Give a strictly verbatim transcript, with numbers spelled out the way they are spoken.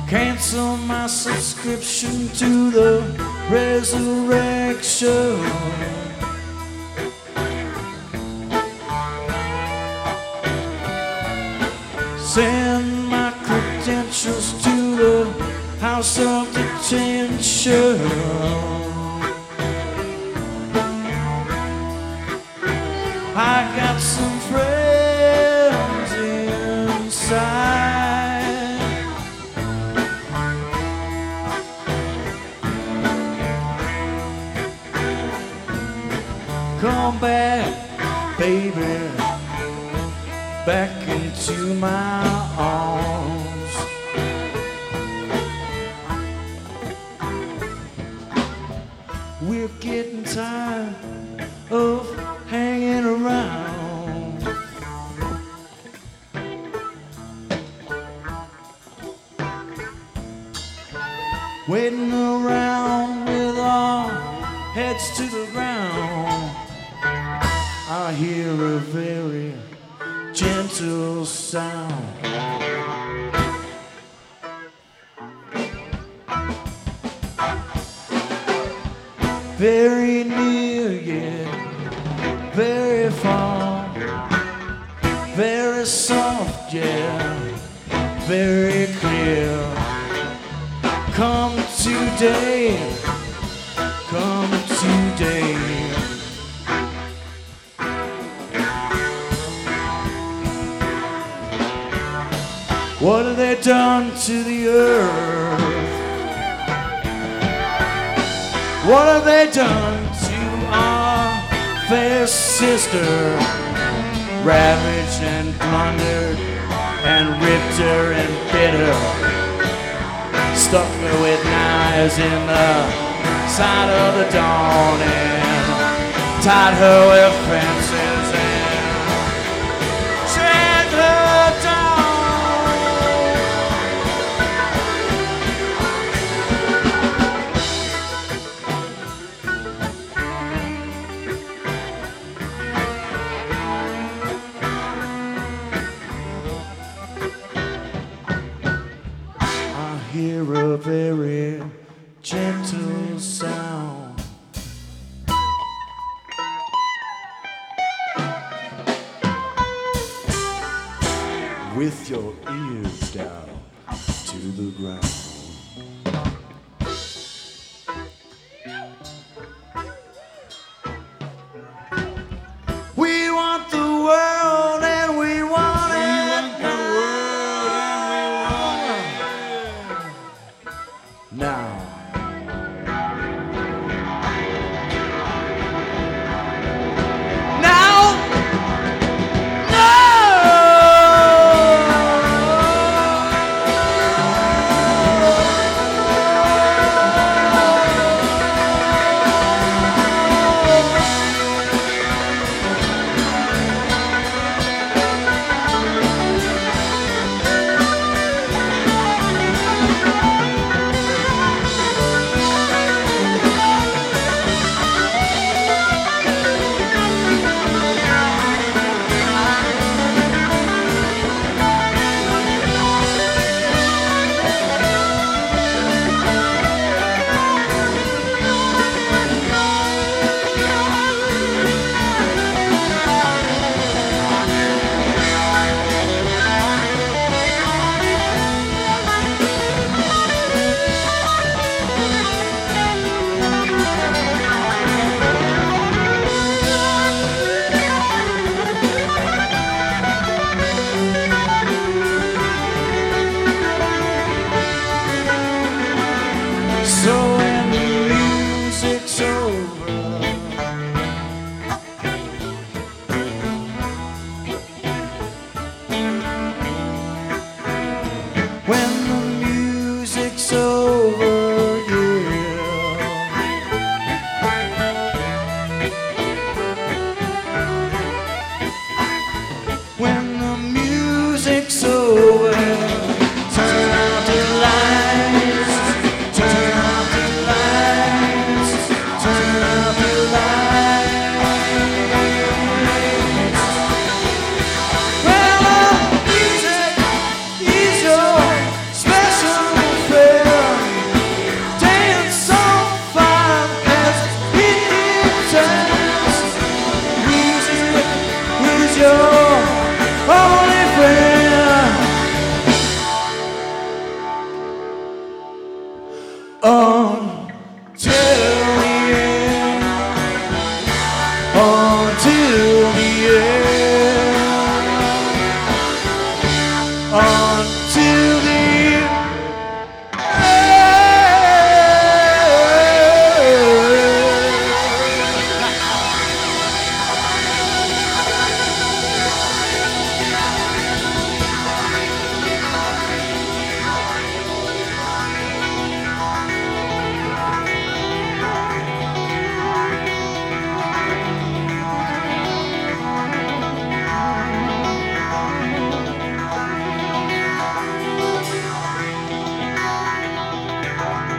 Cancel my subscription to the resurrection. Send my credentials to the house of detention. I got some friends inside. Come back, baby, back into my arms. We're getting tired of hanging around. Waiting around with our heads to the ground. I hear a very gentle sound. Very near yet very far, very soft, yeah, very clear. Come today, come today. What have they done to the earth? What have they done to our fair sister? Ravaged and plundered and ripped her and bit her. Stuck her with knives in the side of the dawn and tied her with fences and tread her down. Hear a very gentle sound. With your ears down to the ground. We want the world and we want it. Now, now, no! Oh.